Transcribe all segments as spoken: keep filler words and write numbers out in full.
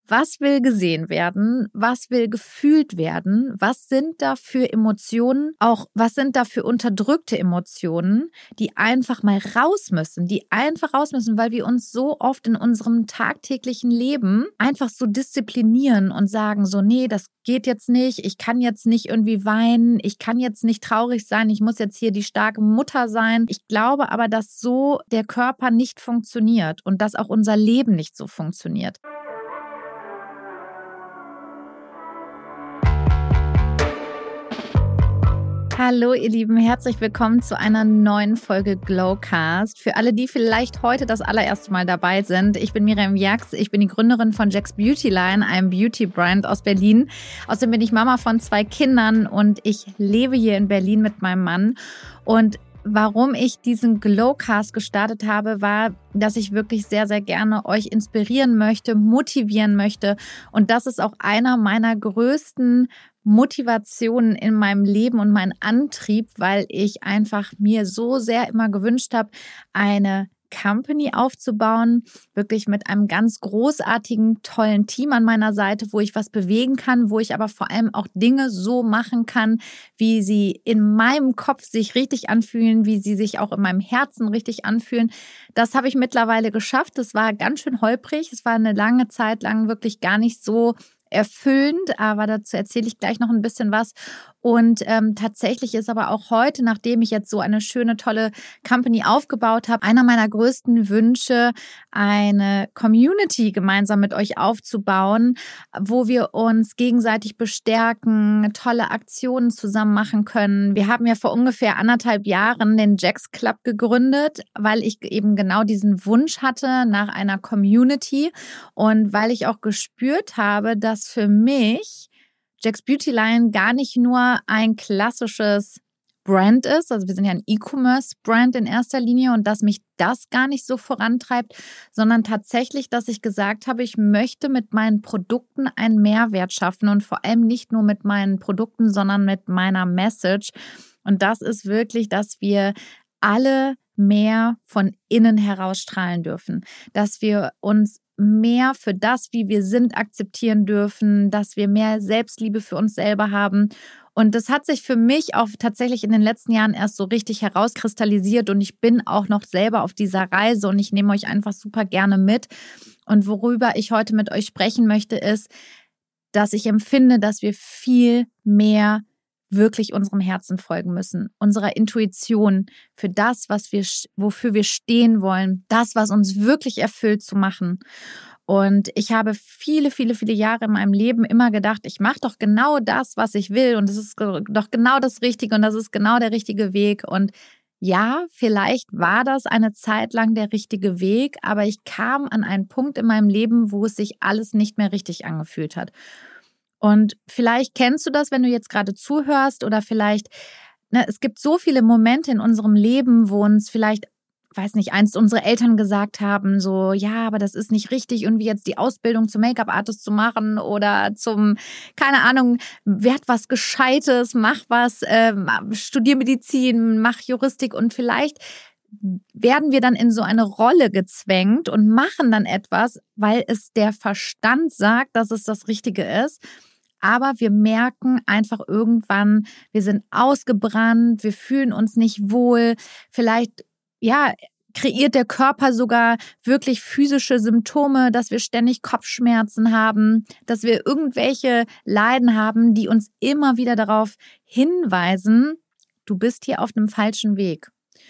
Was will gesehen werden? Was will gefühlt werden? Was sind da für Emotionen? Auch was sind da für unterdrückte Emotionen, die einfach mal raus müssen, die einfach raus müssen, weil wir uns so oft in unserem tagtäglichen Leben einfach so disziplinieren und sagen so, nee, das geht jetzt nicht, ich kann jetzt nicht irgendwie weinen, ich kann jetzt nicht traurig sein, ich muss jetzt hier die starke Mutter sein. Ich glaube aber, dass so der Körper nicht funktioniert und dass auch unser Leben nicht so funktioniert. Hallo ihr Lieben, herzlich willkommen zu einer neuen Folge Glowcast. Für alle, die vielleicht heute das allererste Mal dabei sind, ich bin Miriam Jax, ich bin die Gründerin von Jax Beauty Line, einem Beauty-Brand aus Berlin. Außerdem bin ich Mama von zwei Kindern und ich lebe hier in Berlin mit meinem Mann. Und warum ich diesen Glowcast gestartet habe, war, dass ich wirklich sehr, sehr gerne euch inspirieren möchte, motivieren möchte. Und das ist auch einer meiner größten Motivationen in meinem Leben und mein Antrieb, weil ich einfach mir so sehr immer gewünscht habe, eine Company aufzubauen, wirklich mit einem ganz großartigen, tollen Team an meiner Seite, wo ich was bewegen kann, wo ich aber vor allem auch Dinge so machen kann, wie sie in meinem Kopf sich richtig anfühlen, wie sie sich auch in meinem Herzen richtig anfühlen. Das habe ich mittlerweile geschafft. Das war ganz schön holprig. Es war eine lange Zeit lang wirklich gar nicht so erfüllend, aber dazu erzähle ich gleich noch ein bisschen was. Und ähm, tatsächlich ist aber auch heute, nachdem ich jetzt so eine schöne, tolle Company aufgebaut habe, einer meiner größten Wünsche, eine Community gemeinsam mit euch aufzubauen, wo wir uns gegenseitig bestärken, tolle Aktionen zusammen machen können. Wir haben ja vor ungefähr anderthalb Jahren den Jax Club gegründet, weil ich eben genau diesen Wunsch hatte nach einer Community und weil ich auch gespürt habe, dass für mich Jax Beauty Line gar nicht nur ein klassisches Brand ist, also wir sind ja ein E-Commerce-Brand in erster Linie und dass mich das gar nicht so vorantreibt, sondern tatsächlich, dass ich gesagt habe, ich möchte mit meinen Produkten einen Mehrwert schaffen und vor allem nicht nur mit meinen Produkten, sondern mit meiner Message. Und das ist wirklich, dass wir alle mehr von innen heraus strahlen dürfen, dass wir uns mehr für das, wie wir sind, akzeptieren dürfen, dass wir mehr Selbstliebe für uns selber haben. Und das hat sich für mich auch tatsächlich in den letzten Jahren erst so richtig herauskristallisiert und ich bin auch noch selber auf dieser Reise und ich nehme euch einfach super gerne mit. Und worüber ich heute mit euch sprechen möchte, ist, dass ich empfinde, dass wir viel mehr wirklich unserem Herzen folgen müssen, unserer Intuition für das, was wir, wofür wir stehen wollen, das, was uns wirklich erfüllt, zu machen. Und ich habe viele, viele, viele Jahre in meinem Leben immer gedacht, ich mache doch genau das, was ich will und es ist doch genau das Richtige und das ist genau der richtige Weg. Und ja, vielleicht war das eine Zeit lang der richtige Weg, aber ich kam an einen Punkt in meinem Leben, wo es sich alles nicht mehr richtig angefühlt hat. Und vielleicht kennst du das, wenn du jetzt gerade zuhörst oder vielleicht, ne, es gibt so viele Momente in unserem Leben, wo uns vielleicht, weiß nicht, einst unsere Eltern gesagt haben, so, ja, aber das ist nicht richtig, irgendwie jetzt die Ausbildung zum Make-up-Artist zu machen oder zum, keine Ahnung, werd was Gescheites, mach was, äh, studier Medizin, mach Juristik und vielleicht werden wir dann in so eine Rolle gezwängt und machen dann etwas, weil es der Verstand sagt, dass es das Richtige ist. Aber wir merken einfach irgendwann, wir sind ausgebrannt, wir fühlen uns nicht wohl. Vielleicht, ja, kreiert der Körper sogar wirklich physische Symptome, dass wir ständig Kopfschmerzen haben, dass wir irgendwelche Leiden haben, die uns immer wieder darauf hinweisen, du bist hier auf einem falschen Weg.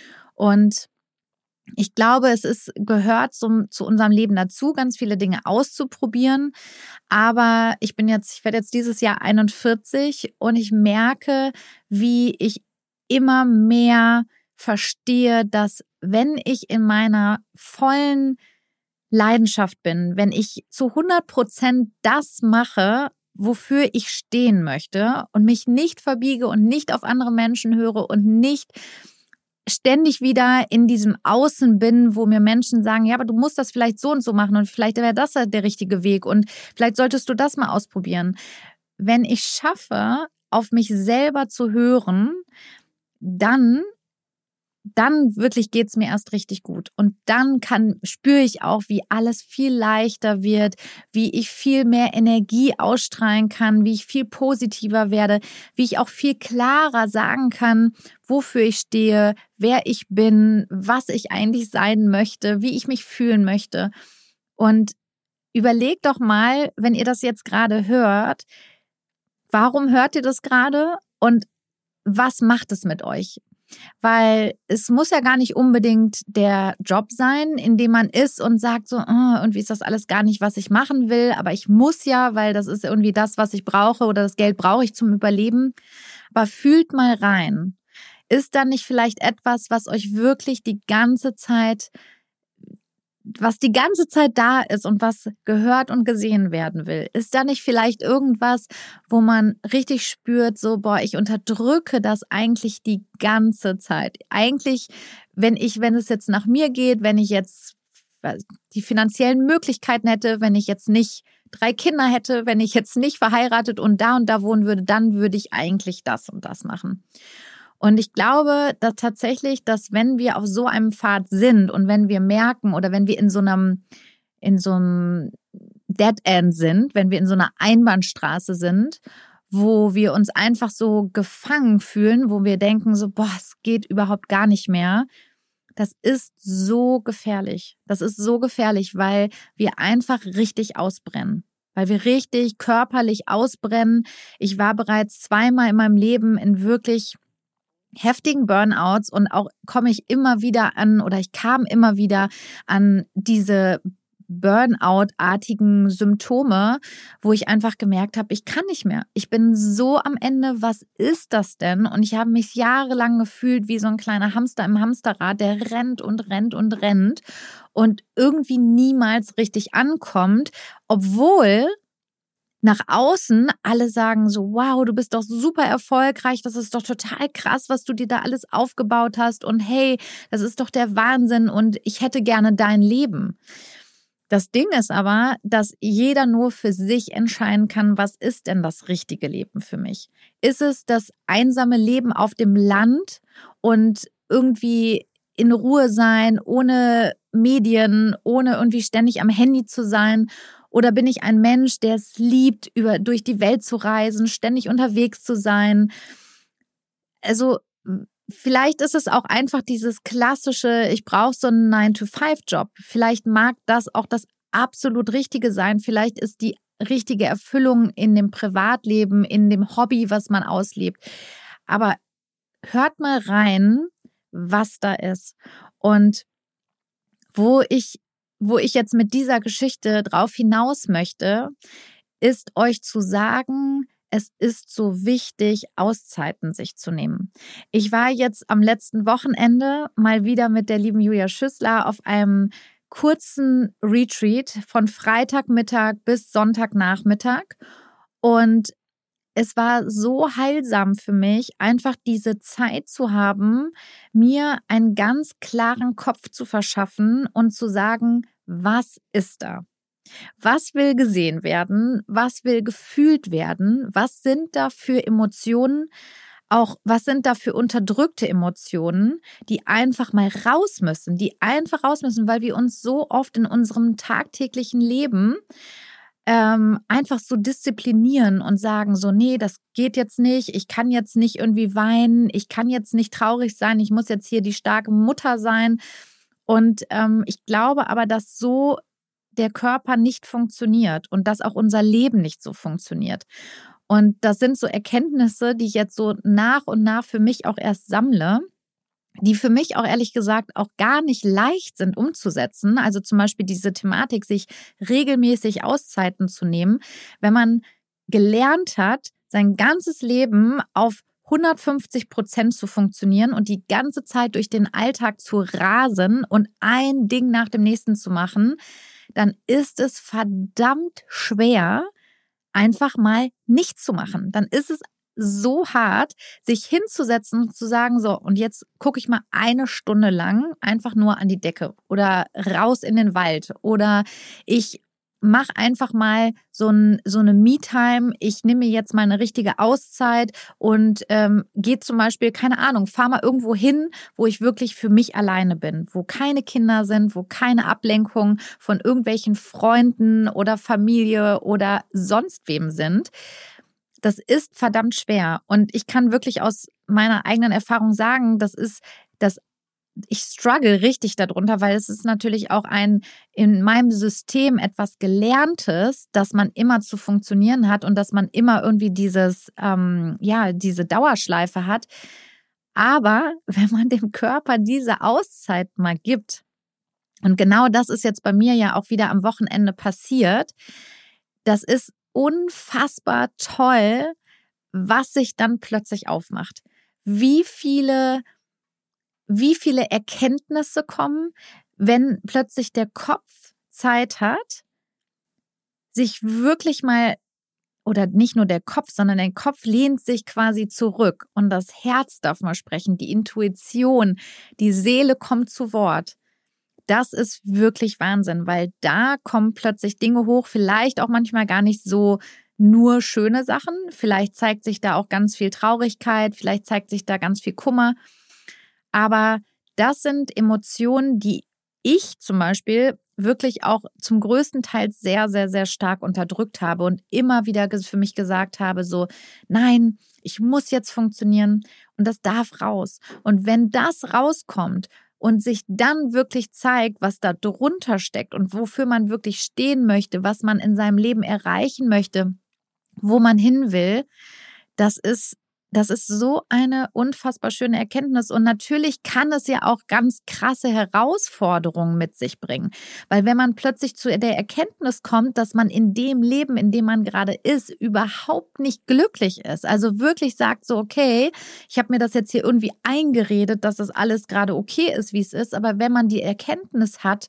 Und ich glaube, es ist, gehört zum, zu unserem Leben dazu, ganz viele Dinge auszuprobieren. Aber ich bin jetzt, ich werde jetzt dieses Jahr einundvierzig und ich merke, wie ich immer mehr verstehe, dass wenn ich in meiner vollen Leidenschaft bin, wenn ich zu hundert Prozent das mache, wofür ich stehen möchte und mich nicht verbiege und nicht auf andere Menschen höre und nicht ständig wieder in diesem Außen bin, wo mir Menschen sagen, ja, aber du musst das vielleicht so und so machen und vielleicht wäre das der richtige Weg und vielleicht solltest du das mal ausprobieren. Wenn ich schaffe, auf mich selber zu hören, dann dann wirklich geht's mir erst richtig gut. Und dann kann, spüre ich auch, wie alles viel leichter wird, wie ich viel mehr Energie ausstrahlen kann, wie ich viel positiver werde, wie ich auch viel klarer sagen kann, wofür ich stehe, wer ich bin, was ich eigentlich sein möchte, wie ich mich fühlen möchte. Und überlegt doch mal, wenn ihr das jetzt gerade hört, warum hört ihr das gerade und was macht es mit euch? Weil es muss ja gar nicht unbedingt der Job sein, in dem man ist und sagt so, oh, irgendwie ist das alles gar nicht, was ich machen will, aber ich muss ja, weil das ist irgendwie das, was ich brauche oder das Geld brauche ich zum Überleben. Aber fühlt mal rein. Ist da nicht vielleicht etwas, was euch wirklich die ganze Zeit, was die ganze Zeit da ist und was gehört und gesehen werden will? Ist da nicht vielleicht irgendwas, wo man richtig spürt, so, boah, ich unterdrücke das eigentlich die ganze Zeit? Eigentlich, wenn ich, wenn es jetzt nach mir geht, wenn ich jetzt die finanziellen Möglichkeiten hätte, wenn ich jetzt nicht drei Kinder hätte, wenn ich jetzt nicht verheiratet und da und da wohnen würde, dann würde ich eigentlich das und das machen. Und ich glaube, dass tatsächlich, dass wenn wir auf so einem Pfad sind und wenn wir merken oder wenn wir in so einem, in so einem Dead End sind, wenn wir in so einer Einbahnstraße sind, wo wir uns einfach so gefangen fühlen, wo wir denken so, boah, es geht überhaupt gar nicht mehr. Das ist so gefährlich. Das ist so gefährlich, weil wir einfach richtig ausbrennen. Weil wir richtig körperlich ausbrennen. Ich war bereits zweimal in meinem Leben in wirklich heftigen Burnouts und auch komme ich immer wieder an oder ich kam immer wieder an diese Burnout-artigen Symptome, wo ich einfach gemerkt habe, ich kann nicht mehr. Ich bin so am Ende, was ist das denn? Und ich habe mich jahrelang gefühlt wie so ein kleiner Hamster im Hamsterrad, der rennt und rennt und rennt und irgendwie niemals richtig ankommt, obwohl nach außen alle sagen so, wow, du bist doch super erfolgreich, das ist doch total krass, was du dir da alles aufgebaut hast und hey, das ist doch der Wahnsinn und ich hätte gerne dein Leben. Das Ding ist aber, dass jeder nur für sich entscheiden kann, was ist denn das richtige Leben für mich? Ist es das einsame Leben auf dem Land und irgendwie in Ruhe sein, ohne Medien, ohne irgendwie ständig am Handy zu sein? Oder bin ich ein Mensch, der es liebt, über, durch die Welt zu reisen, ständig unterwegs zu sein? Also vielleicht ist es auch einfach dieses klassische, ich brauche so einen nine to five Job. Vielleicht mag das auch das absolut Richtige sein. Vielleicht ist die richtige Erfüllung in dem Privatleben, in dem Hobby, was man auslebt. Aber hört mal rein, was da ist. Und wo ich Wo ich jetzt mit dieser Geschichte drauf hinaus möchte, ist euch zu sagen, es ist so wichtig, Auszeiten sich zu nehmen. Ich war jetzt am letzten Wochenende mal wieder mit der lieben Julia Schüssler auf einem kurzen Retreat von Freitagmittag bis Sonntagnachmittag und es war so heilsam für mich, einfach diese Zeit zu haben, mir einen ganz klaren Kopf zu verschaffen und zu sagen, was ist da? Was will gesehen werden? Was will gefühlt werden? Was sind da für Emotionen? Auch was sind da für unterdrückte Emotionen, die einfach mal raus müssen, die einfach raus müssen, weil wir uns so oft in unserem tagtäglichen Leben Ähm, einfach so disziplinieren und sagen so, nee, das geht jetzt nicht, ich kann jetzt nicht irgendwie weinen, ich kann jetzt nicht traurig sein, ich muss jetzt hier die starke Mutter sein. Und ähm, ich glaube aber, dass so der Körper nicht funktioniert und dass auch unser Leben nicht so funktioniert. Und das sind so Erkenntnisse, die ich jetzt so nach und nach für mich auch erst sammle, die für mich auch ehrlich gesagt auch gar nicht leicht sind umzusetzen. Also zum Beispiel diese Thematik, sich regelmäßig Auszeiten zu nehmen, wenn man gelernt hat, sein ganzes Leben auf hundertfünfzig Prozent zu funktionieren und die ganze Zeit durch den Alltag zu rasen und ein Ding nach dem nächsten zu machen, dann ist es verdammt schwer, einfach mal nichts zu machen. Dann ist es so hart, sich hinzusetzen und zu sagen, so, und jetzt gucke ich mal eine Stunde lang einfach nur an die Decke oder raus in den Wald oder ich mach einfach mal so, ein, so eine Me-Time. Ich nehme mir jetzt mal eine richtige Auszeit und ähm, gehe zum Beispiel, keine Ahnung, fahr mal irgendwo hin, wo ich wirklich für mich alleine bin, wo keine Kinder sind, wo keine Ablenkung von irgendwelchen Freunden oder Familie oder sonst wem sind. Das ist verdammt schwer. Und ich kann wirklich aus meiner eigenen Erfahrung sagen, das ist das ich struggle richtig darunter, weil es ist natürlich auch ein in meinem System etwas Gelerntes, dass man immer zu funktionieren hat und dass man immer irgendwie dieses, ähm, ja, diese Dauerschleife hat. Aber wenn man dem Körper diese Auszeit mal gibt, und genau das ist jetzt bei mir ja auch wieder am Wochenende passiert, das ist unfassbar toll, was sich dann plötzlich aufmacht. Wie viele Wie viele Erkenntnisse kommen, wenn plötzlich der Kopf Zeit hat, sich wirklich mal, oder nicht nur der Kopf, sondern der Kopf lehnt sich quasi zurück und das Herz darf mal sprechen, die Intuition, die Seele kommt zu Wort. Das ist wirklich Wahnsinn, weil da kommen plötzlich Dinge hoch, vielleicht auch manchmal gar nicht so nur schöne Sachen, vielleicht zeigt sich da auch ganz viel Traurigkeit, vielleicht zeigt sich da ganz viel Kummer. Aber das sind Emotionen, die ich zum Beispiel wirklich auch zum größten Teil sehr, sehr, sehr stark unterdrückt habe und immer wieder für mich gesagt habe, so, nein, ich muss jetzt funktionieren und das darf raus. Und wenn das rauskommt und sich dann wirklich zeigt, was da drunter steckt und wofür man wirklich stehen möchte, was man in seinem Leben erreichen möchte, wo man hin will, das ist Das ist so eine unfassbar schöne Erkenntnis. Und natürlich kann es ja auch ganz krasse Herausforderungen mit sich bringen. Weil wenn man plötzlich zu der Erkenntnis kommt, dass man in dem Leben, in dem man gerade ist, überhaupt nicht glücklich ist. Also wirklich sagt so, okay, ich habe mir das jetzt hier irgendwie eingeredet, dass das alles gerade okay ist, wie es ist. Aber wenn man die Erkenntnis hat,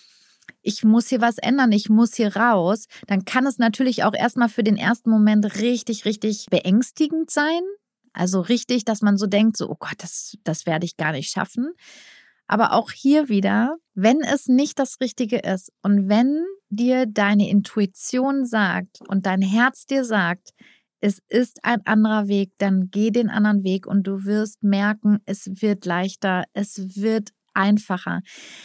ich muss hier was ändern, ich muss hier raus, dann kann es natürlich auch erstmal für den ersten Moment richtig, richtig beängstigend sein. Also richtig, dass man so denkt, so, oh Gott, das, das werde ich gar nicht schaffen. Aber auch hier wieder, wenn es nicht das Richtige ist und wenn dir deine Intuition sagt und dein Herz dir sagt, es ist ein anderer Weg, dann geh den anderen Weg und du wirst merken, es wird leichter, es wird einfacher.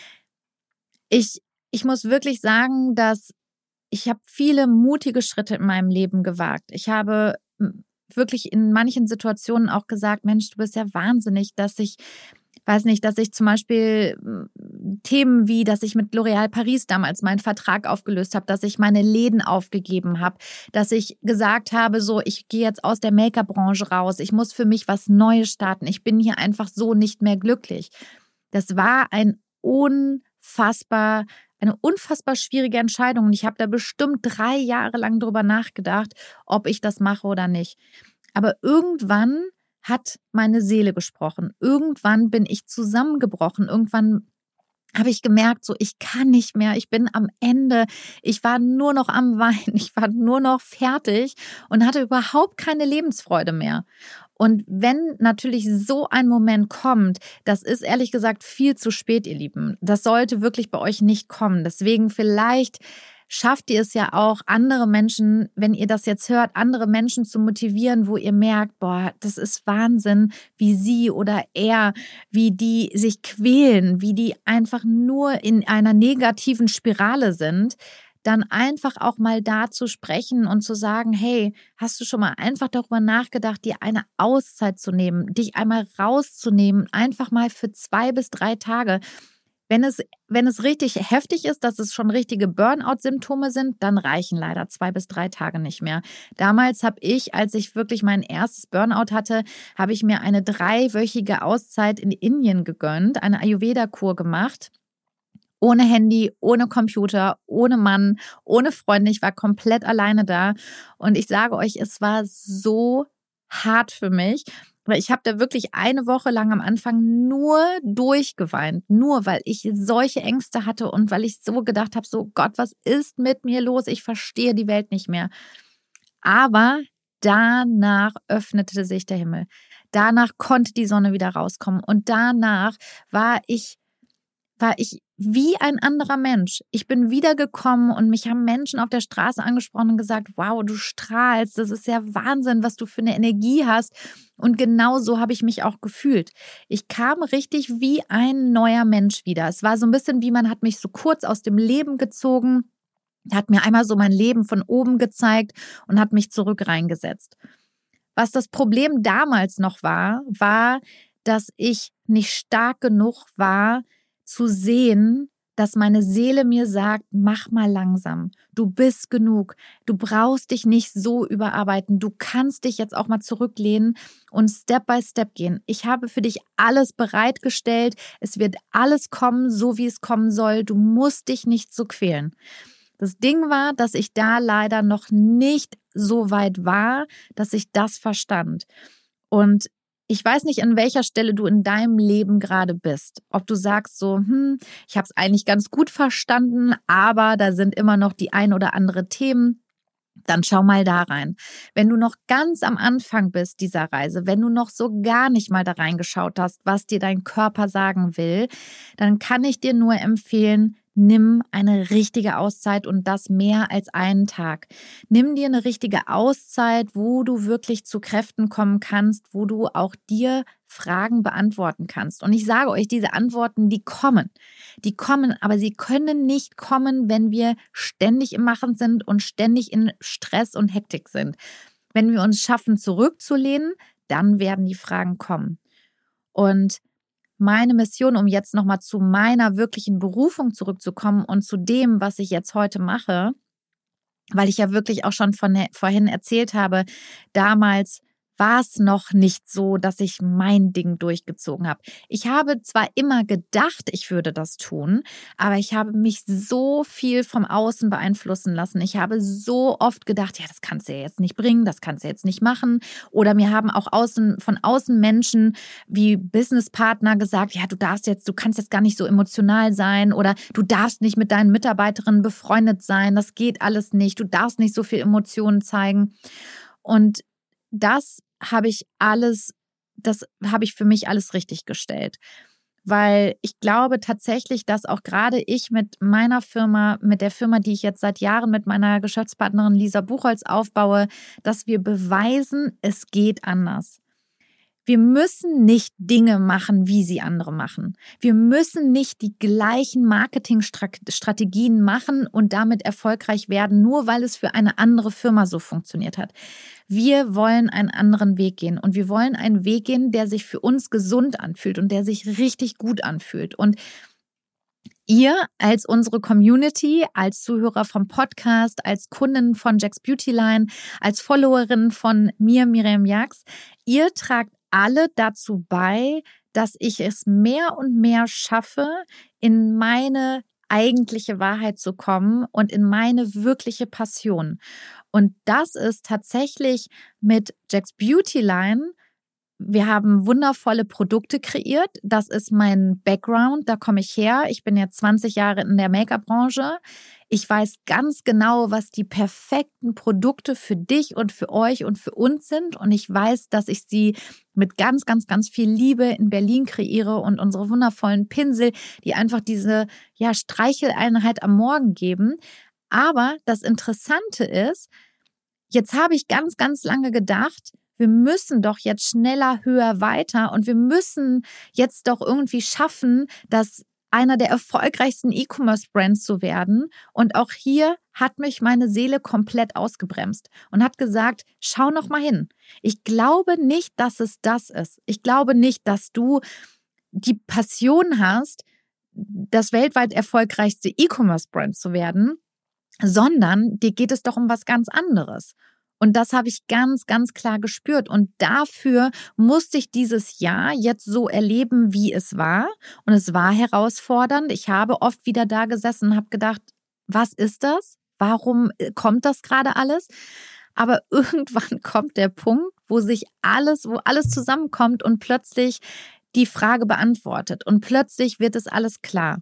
Ich, ich muss wirklich sagen, dass ich habe viele mutige Schritte in meinem Leben gewagt. Ich habe wirklich in manchen Situationen auch gesagt, Mensch, du bist ja wahnsinnig, dass ich, weiß nicht, dass ich zum Beispiel Themen wie, dass ich mit L'Oréal Paris damals meinen Vertrag aufgelöst habe, dass ich meine Läden aufgegeben habe, dass ich gesagt habe, so, ich gehe jetzt aus der Make-up-Branche raus, ich muss für mich was Neues starten, ich bin hier einfach so nicht mehr glücklich. Das war ein unfassbar Eine unfassbar schwierige Entscheidung und ich habe da bestimmt drei Jahre lang drüber nachgedacht, ob ich das mache oder nicht. Aber irgendwann hat meine Seele gesprochen. Irgendwann bin ich zusammengebrochen. Irgendwann habe ich gemerkt, so ich kann nicht mehr, ich bin am Ende, ich war nur noch am Weinen, ich war nur noch fertig und hatte überhaupt keine Lebensfreude mehr. Und wenn natürlich so ein Moment kommt, das ist ehrlich gesagt viel zu spät, ihr Lieben. Das sollte wirklich bei euch nicht kommen. Deswegen vielleicht schafft ihr es ja auch, andere Menschen, wenn ihr das jetzt hört, andere Menschen zu motivieren, wo ihr merkt, boah, das ist Wahnsinn, wie sie oder er, wie die sich quälen, wie die einfach nur in einer negativen Spirale sind. Dann einfach auch mal da zu sprechen und zu sagen, hey, hast du schon mal einfach darüber nachgedacht, dir eine Auszeit zu nehmen, dich einmal rauszunehmen, einfach mal für zwei bis drei Tage. Wenn es, wenn es richtig heftig ist, dass es schon richtige Burnout-Symptome sind, dann reichen leider zwei bis drei Tage nicht mehr. Damals habe ich, als ich wirklich mein erstes Burnout hatte, habe ich mir eine dreiwöchige Auszeit in Indien gegönnt, eine Ayurveda-Kur gemacht. Ohne Handy, ohne Computer, ohne Mann, ohne Freunde. Ich war komplett alleine da. Und ich sage euch, es war so hart für mich, weil ich habe da wirklich eine Woche lang am Anfang nur durchgeweint. Nur weil ich solche Ängste hatte und weil ich so gedacht habe, so Gott, was ist mit mir los? Ich verstehe die Welt nicht mehr. Aber danach öffnete sich der Himmel. Danach konnte die Sonne wieder rauskommen. Und danach war ich war ich wie ein anderer Mensch. Ich bin wiedergekommen und mich haben Menschen auf der Straße angesprochen und gesagt, wow, du strahlst, das ist ja Wahnsinn, was du für eine Energie hast. Und genau so habe ich mich auch gefühlt. Ich kam richtig wie ein neuer Mensch wieder. Es war so ein bisschen wie, man hat mich so kurz aus dem Leben gezogen, hat mir einmal so mein Leben von oben gezeigt und hat mich zurück reingesetzt. Was das Problem damals noch war, war, dass ich nicht stark genug war, zu sehen, dass meine Seele mir sagt, mach mal langsam, du bist genug, du brauchst dich nicht so überarbeiten, du kannst dich jetzt auch mal zurücklehnen und Step by Step gehen. Ich habe für dich alles bereitgestellt, es wird alles kommen, so wie es kommen soll, du musst dich nicht so quälen. Das Ding war, dass ich da leider noch nicht so weit war, dass ich das verstand. Und ich weiß nicht, an welcher Stelle du in deinem Leben gerade bist. Ob du sagst so, hm, ich habe es eigentlich ganz gut verstanden, aber da sind immer noch die ein oder andere Themen. Dann schau mal da rein. Wenn du noch ganz am Anfang bist dieser Reise, wenn du noch so gar nicht mal da reingeschaut hast, was dir dein Körper sagen will, dann kann ich dir nur empfehlen, nimm eine richtige Auszeit und das mehr als einen Tag. Nimm dir eine richtige Auszeit, wo du wirklich zu Kräften kommen kannst, wo du auch dir Fragen beantworten kannst. Und ich sage euch, diese Antworten, die kommen. Die kommen, aber sie können nicht kommen, wenn wir ständig im Machen sind und ständig in Stress und Hektik sind. Wenn wir uns schaffen, zurückzulehnen, dann werden die Fragen kommen. Und meine Mission, um jetzt nochmal zu meiner wirklichen Berufung zurückzukommen und zu dem, was ich jetzt heute mache, weil ich ja wirklich auch schon von vorhin erzählt habe, damals war es noch nicht so, dass ich mein Ding durchgezogen habe. Ich habe zwar immer gedacht, ich würde das tun, aber ich habe mich so viel vom Außen beeinflussen lassen. Ich habe so oft gedacht, ja, das kannst du ja jetzt nicht bringen, das kannst du jetzt nicht machen. Oder mir haben auch außen, von außen Menschen wie Businesspartner gesagt, ja, du darfst jetzt, du kannst jetzt gar nicht so emotional sein oder du darfst nicht mit deinen Mitarbeiterinnen befreundet sein, das geht alles nicht, du darfst nicht so viel Emotionen zeigen. Und das habe ich alles, das habe ich für mich alles richtig gestellt. Weil ich glaube tatsächlich, dass auch gerade ich mit meiner Firma, mit der Firma, die ich jetzt seit Jahren mit meiner Geschäftspartnerin Lisa Buchholz aufbaue, dass wir beweisen, es geht anders. Wir müssen nicht Dinge machen, wie sie andere machen. Wir müssen nicht die gleichen Marketingstrategien machen und damit erfolgreich werden, nur weil es für eine andere Firma so funktioniert hat. Wir wollen einen anderen Weg gehen und wir wollen einen Weg gehen, der sich für uns gesund anfühlt und der sich richtig gut anfühlt. Und ihr als unsere Community, als Zuhörer vom Podcast, als Kunden von Jax Beautyline, als Followerin von mir, Miriam Jax, ihr tragt alle dazu bei, dass ich es mehr und mehr schaffe, in meine eigentliche Wahrheit zu kommen und in meine wirkliche Passion. Und das ist tatsächlich mit Jax Beautyline. Wir haben wundervolle Produkte kreiert. Das ist mein Background, da komme ich her. Ich bin jetzt zwanzig Jahre in der Make-up-Branche. Ich weiß ganz genau, was die perfekten Produkte für dich und für euch und für uns sind. Und ich weiß, dass ich sie mit ganz, ganz, ganz viel Liebe in Berlin kreiere und unsere wundervollen Pinsel, die einfach diese ja, Streicheleinheit am Morgen geben. Aber das Interessante ist, jetzt habe ich ganz, ganz lange gedacht, wir müssen doch jetzt schneller, höher, weiter und wir müssen jetzt doch irgendwie schaffen, dass einer der erfolgreichsten E-Commerce-Brands zu werden. Und auch hier hat mich meine Seele komplett ausgebremst und hat gesagt, schau noch mal hin. Ich glaube nicht, dass es das ist. Ich glaube nicht, dass du die Passion hast, das weltweit erfolgreichste E-Commerce-Brand zu werden, sondern dir geht es doch um was ganz anderes. Und das habe ich ganz, ganz klar gespürt. Und dafür musste ich dieses Jahr jetzt so erleben, wie es war. Und es war herausfordernd. Ich habe oft wieder da gesessen und habe gedacht, was ist das? Warum kommt das gerade alles? Aber irgendwann kommt der Punkt, wo sich alles, wo alles zusammenkommt und plötzlich die Frage beantwortet. Und plötzlich wird es alles klar.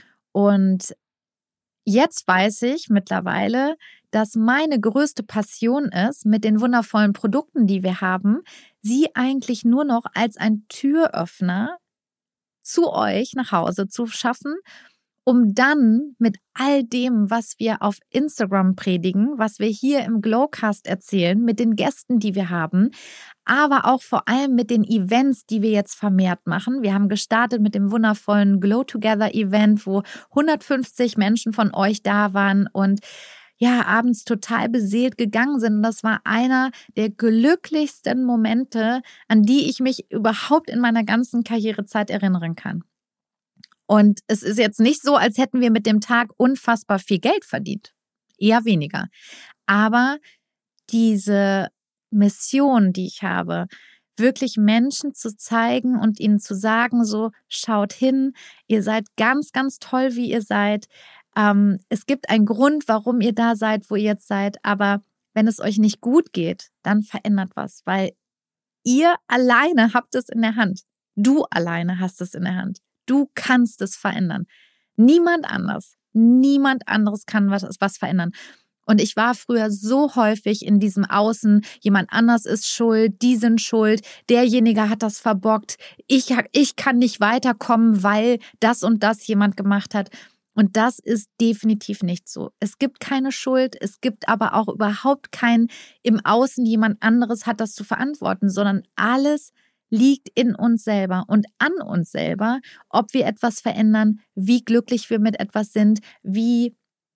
Und jetzt weiß ich mittlerweile, dass meine größte Passion ist, mit den wundervollen Produkten, die wir haben, sie eigentlich nur noch als ein Türöffner zu euch nach Hause zu schaffen um dann mit all dem, was wir auf Instagram predigen, was wir hier im Glowcast erzählen, mit den Gästen, die wir haben, aber auch vor allem mit den Events, die wir jetzt vermehrt machen. Wir haben gestartet mit dem wundervollen Glow Together Event, wo hundertfünfzig Menschen von euch da waren und ja, abends total beseelt gegangen sind. Und das war einer der glücklichsten Momente, an die ich mich überhaupt in meiner ganzen Karrierezeit erinnern kann. Und es ist jetzt nicht so, als hätten wir mit dem Tag unfassbar viel Geld verdient. Eher weniger. Aber diese Mission, die ich habe, wirklich Menschen zu zeigen und ihnen zu sagen, so schaut hin, ihr seid ganz, ganz toll, wie ihr seid. Ähm, es gibt einen Grund, warum ihr da seid, wo ihr jetzt seid. Aber wenn es euch nicht gut geht, dann verändert was, weil ihr alleine habt es in der Hand. Du alleine hast es in der Hand. Du kannst es verändern. Niemand anders, niemand anderes kann was, was verändern. Und ich war früher so häufig in diesem Außen, jemand anders ist schuld, die sind schuld, derjenige hat das verbockt, ich, ich kann nicht weiterkommen, weil das und das jemand gemacht hat. Und das ist definitiv nicht so. Es gibt keine Schuld, es gibt aber auch überhaupt kein im Außen, jemand anderes hat das zu verantworten, sondern alles liegt in uns selber und an uns selber, ob wir etwas verändern, wie glücklich wir mit etwas sind, wie,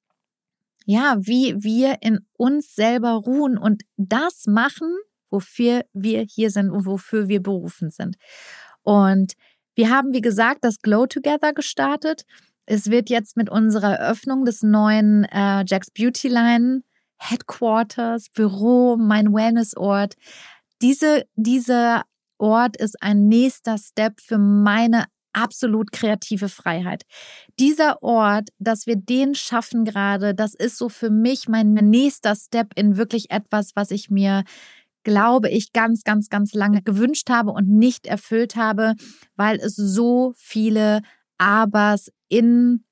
ja, wie wir in uns selber ruhen und das machen, wofür wir hier sind und wofür wir berufen sind. Und wir haben, wie gesagt, das Glow Together gestartet. Es wird jetzt mit unserer Eröffnung des neuen äh, Jack's Beauty Line Headquarters, Büro, mein Wellnessort, diese, diese Ort ist ein nächster Step für meine absolut kreative Freiheit. Dieser Ort, dass wir den schaffen gerade, das ist so für mich mein nächster Step in wirklich etwas, was ich mir, glaube ich, ganz, ganz, ganz lange gewünscht habe und nicht erfüllt habe, weil es so viele Abers in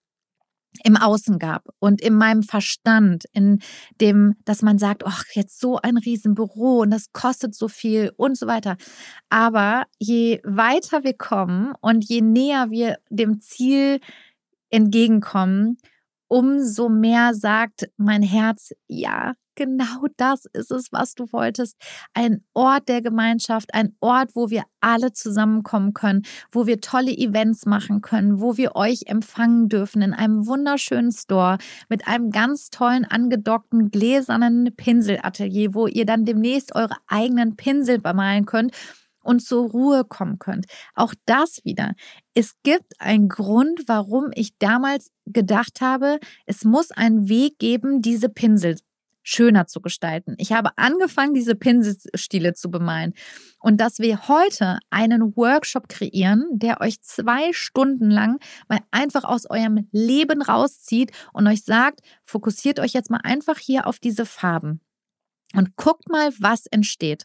im Außen gab und in meinem Verstand, in dem, dass man sagt, ach, jetzt so ein Riesenbüro und das kostet so viel und so weiter. Aber je weiter wir kommen und je näher wir dem Ziel entgegenkommen, umso mehr sagt mein Herz, ja, genau das ist es, was du wolltest. Ein Ort der Gemeinschaft, ein Ort, wo wir alle zusammenkommen können, wo wir tolle Events machen können, wo wir euch empfangen dürfen in einem wunderschönen Store mit einem ganz tollen angedockten gläsernen Pinselatelier, wo ihr dann demnächst eure eigenen Pinsel bemalen könnt und zur Ruhe kommen könnt. Auch das wieder. Es gibt einen Grund, warum ich damals gedacht habe, es muss einen Weg geben, diese Pinsel schöner zu gestalten. Ich habe angefangen, diese Pinselstile zu bemalen. Und dass wir heute einen Workshop kreieren, der euch zwei Stunden lang mal einfach aus eurem Leben rauszieht und euch sagt, fokussiert euch jetzt mal einfach hier auf diese Farben und guckt mal, was entsteht.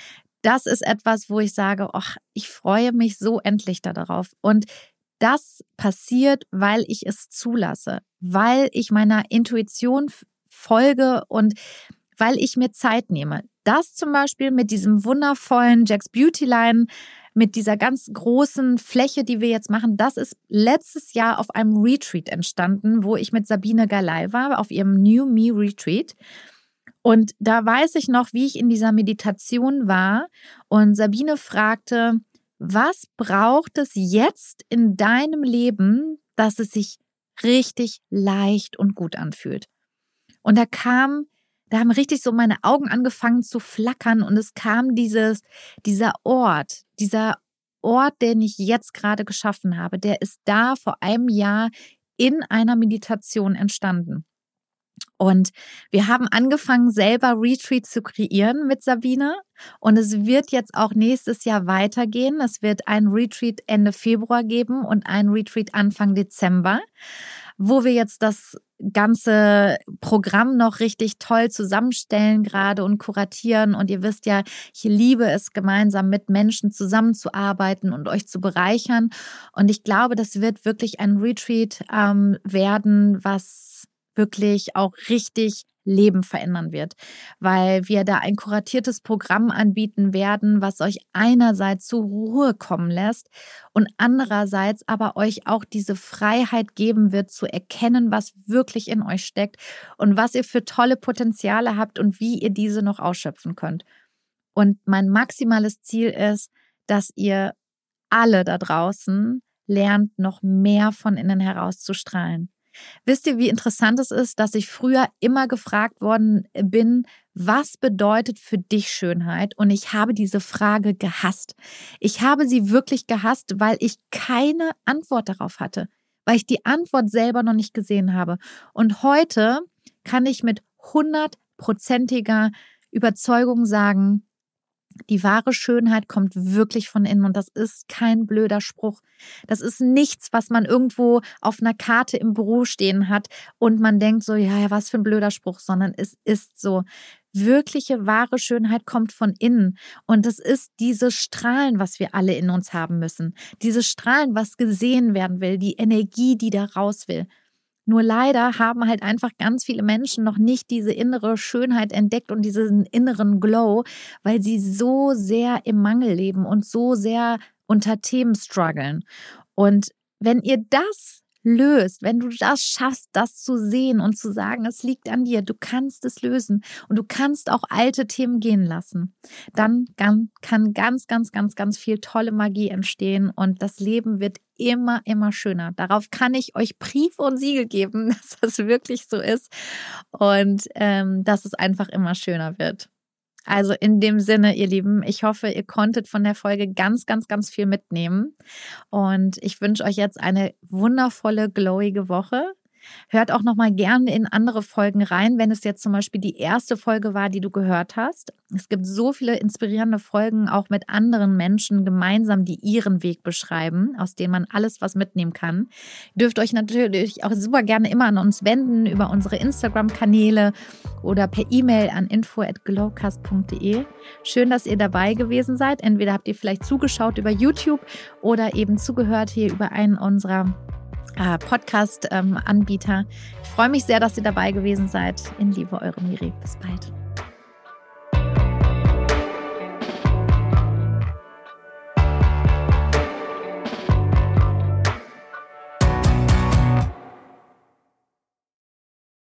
Das ist etwas, wo ich sage, ach, ich freue mich so endlich darauf. Und das passiert, weil ich es zulasse, weil ich meiner Intuition folge und weil ich mir Zeit nehme. Das zum Beispiel mit diesem wundervollen Jack's Beauty Line, mit dieser ganz großen Fläche, die wir jetzt machen, das ist letztes Jahr auf einem Retreat entstanden, wo ich mit Sabine Galay war, auf ihrem New Me Retreat. Und da weiß ich noch, wie ich in dieser Meditation war und Sabine fragte, was braucht es jetzt in deinem Leben, dass es sich richtig leicht und gut anfühlt? Und da kam, da haben richtig so meine Augen angefangen zu flackern und es kam dieses, dieser Ort, dieser Ort, den ich jetzt gerade geschaffen habe, der ist da vor einem Jahr in einer Meditation entstanden. Und wir haben angefangen, selber Retreats zu kreieren mit Sabine. Und es wird jetzt auch nächstes Jahr weitergehen. Es wird ein Retreat Ende Februar geben und ein Retreat Anfang Dezember, wo wir jetzt das ganze Programm noch richtig toll zusammenstellen gerade und kuratieren. Und ihr wisst ja, ich liebe es, gemeinsam mit Menschen zusammenzuarbeiten und euch zu bereichern. Und ich glaube, das wird wirklich ein Retreat ähm, werden, was wirklich auch richtig Leben verändern wird, weil wir da ein kuratiertes Programm anbieten werden, was euch einerseits zur Ruhe kommen lässt und andererseits aber euch auch diese Freiheit geben wird, zu erkennen, was wirklich in euch steckt und was ihr für tolle Potenziale habt und wie ihr diese noch ausschöpfen könnt. Und mein maximales Ziel ist, dass ihr alle da draußen lernt, noch mehr von innen heraus zu strahlen. Wisst ihr, wie interessant es ist, dass ich früher immer gefragt worden bin, was bedeutet für dich Schönheit? Und ich habe diese Frage gehasst. Ich habe sie wirklich gehasst, weil ich keine Antwort darauf hatte, weil ich die Antwort selber noch nicht gesehen habe. Und heute kann ich mit hundertprozentiger Überzeugung sagen, die wahre Schönheit kommt wirklich von innen und das ist kein blöder Spruch. Das ist nichts, was man irgendwo auf einer Karte im Büro stehen hat und man denkt so, ja, ja, was für ein blöder Spruch, sondern es ist so. Wirkliche, wahre Schönheit kommt von innen und es ist dieses Strahlen, was wir alle in uns haben müssen. Dieses Strahlen, was gesehen werden will, die Energie, die da raus will. Nur leider haben halt einfach ganz viele Menschen noch nicht diese innere Schönheit entdeckt und diesen inneren Glow, weil sie so sehr im Mangel leben und so sehr unter Themen strugglen. Und wenn ihr das löst, wenn du das schaffst, das zu sehen und zu sagen, es liegt an dir, du kannst es lösen und du kannst auch alte Themen gehen lassen, dann kann, kann ganz, ganz, ganz, ganz viel tolle Magie entstehen und das Leben wird immer, immer schöner. Darauf kann ich euch Brief und Siegel geben, dass das wirklich so ist und ähm, dass es einfach immer schöner wird. Also in dem Sinne, ihr Lieben, ich hoffe, ihr konntet von der Folge ganz, ganz, ganz viel mitnehmen. Und ich wünsche euch jetzt eine wundervolle, glowige Woche. Hört auch nochmal gerne in andere Folgen rein, wenn es jetzt zum Beispiel die erste Folge war, die du gehört hast. Es gibt so viele inspirierende Folgen auch mit anderen Menschen gemeinsam, die ihren Weg beschreiben, aus denen man alles was mitnehmen kann. Ihr dürft euch natürlich auch super gerne immer an uns wenden über unsere Instagram-Kanäle oder per E-Mail an info at glowcast punkt de. Schön, dass ihr dabei gewesen seid. Entweder habt ihr vielleicht zugeschaut über YouTube oder eben zugehört hier über einen unserer Podcast-Anbieter. Ich freue mich sehr, dass ihr dabei gewesen seid. In Liebe, eure Miri. Bis bald.